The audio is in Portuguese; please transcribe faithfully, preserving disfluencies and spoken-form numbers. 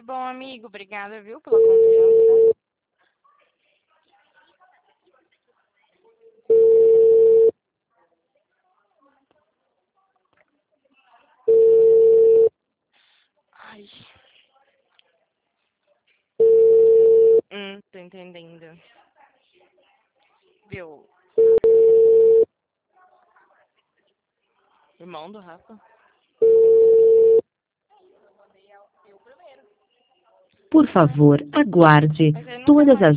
bom, amigo. Obrigada, viu, pela confiança. Ai. Hum, tô entendendo. Viu? Irmão do Rafa? Por favor, aguarde. Mas ele não quer Todas mais. as